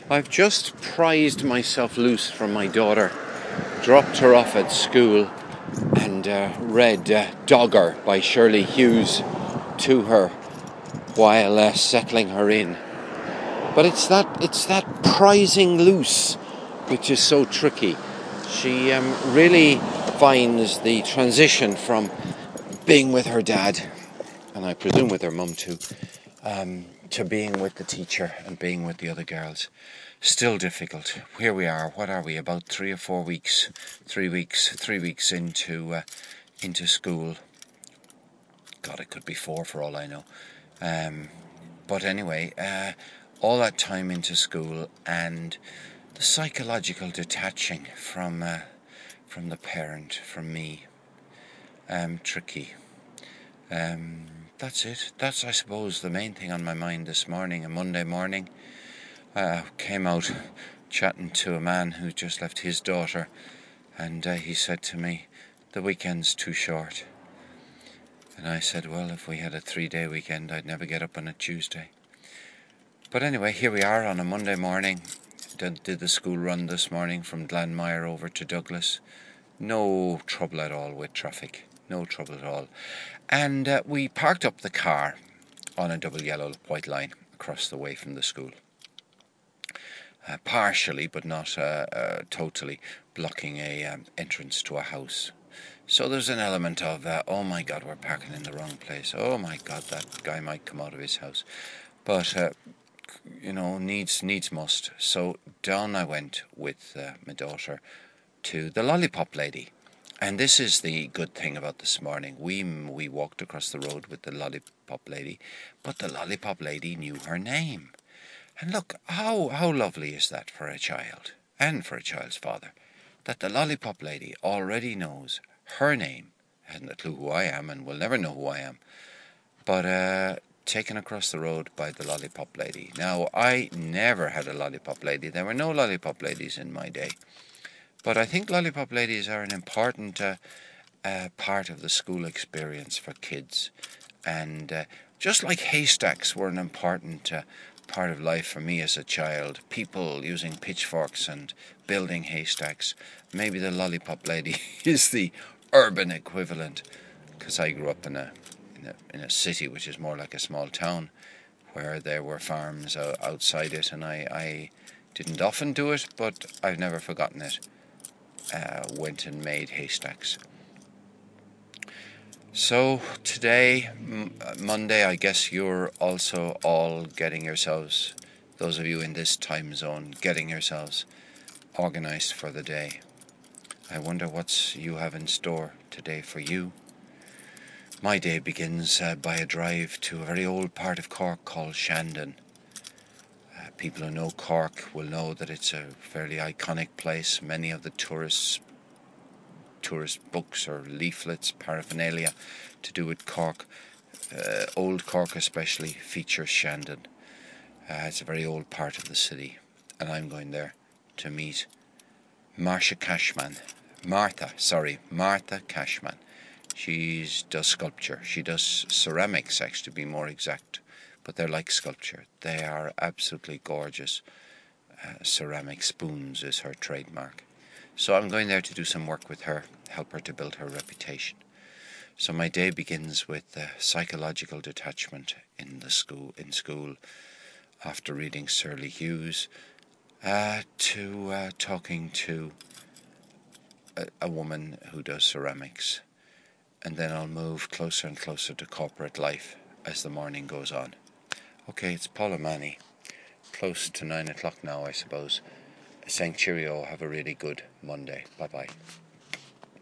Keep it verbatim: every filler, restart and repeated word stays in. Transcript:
I've just prized myself loose from my daughter, dropped her off at school, and uh, read uh, Dogger by Shirley Hughes to her while uh, settling her in. But it's that it's that prizing loose which is so tricky. She um, really finds the transition from being with her dad, and I presume with her mum too, um, to being with the teacher and being with the other girls, still difficult. Here we are. What are we? About three or four weeks, three weeks, three weeks into uh, into school. God, it could be four for all I know. Um, but anyway, uh, all that time into school and the psychological detaching from uh, from the parent, from me, um, tricky. Um, that's it. That's, I suppose, the main thing on my mind this morning, a Monday morning. Uh, came out chatting to a man who just left his daughter, and uh, he said to me, the weekend's too short. And I said, well, if we had a three-day weekend, I'd never get up on a Tuesday. But anyway, here we are on a Monday morning. Did, did the school run this morning from Glanmire over to Douglas. No trouble at all with traffic. No trouble at all. And uh, we parked up the car on a double yellow white line across the way from the school. Uh, partially, but not uh, uh, totally, blocking a um, entrance to a house. So there's an element of, uh, oh my God, we're parking in the wrong place. Oh my God, that guy might come out of his house. But, uh, you know, needs needs must. So down I went with uh, my daughter to the Lollipop Lady. And this is the good thing about this morning. We we walked across the road with the Lollipop Lady, but the Lollipop Lady knew her name. And look, how, how lovely is that for a child, and for a child's father, that the Lollipop Lady already knows her name. Hasn't a clue who I am, and will never know who I am. But uh, taken across the road by the Lollipop Lady. Now, I never had a Lollipop Lady. There were no Lollipop Ladies in my day. But I think Lollipop Ladies are an important uh, uh, part of the school experience for kids. And uh, just like haystacks were an important uh, part of life for me as a child, people using pitchforks and building haystacks, maybe the Lollipop Lady is the urban equivalent, because I grew up in a, in a in a city which is more like a small town, where there were farms uh, outside it, and I, I didn't often do it, but I've never forgotten it. Uh, went and made haystacks. So today, m- Monday, I guess you're also all getting yourselves, those of you in this time zone, getting yourselves organized for the day. I wonder what you have in store today for you. My day begins uh, by a drive to a very old part of Cork called Shandon. Uh, people who know Cork will know that it's a fairly iconic place. Many of the tourists tourist books or leaflets, paraphernalia to do with Cork, uh, Old Cork especially, features Shandon. Uh, it's a very old part of the city, and I'm going there to meet Marcia Cashman. Martha, sorry, Martha Cashman. She does sculpture. She does ceramics, actually, to be more exact, but they're like sculpture. They are absolutely gorgeous. Uh, ceramic spoons is her trademark. So I'm going there to do some work with her, help her to build her reputation. So my day begins with uh, psychological detachment in the school, in school, after reading Shirley Hughes, uh, to uh, talking to a, a woman who does ceramics, and then I'll move closer and closer to corporate life as the morning goes on. Okay, it's Paul O'Mahony, close to nine o'clock now, I suppose. Saying cheerio, have a really good Monday. Bye-bye.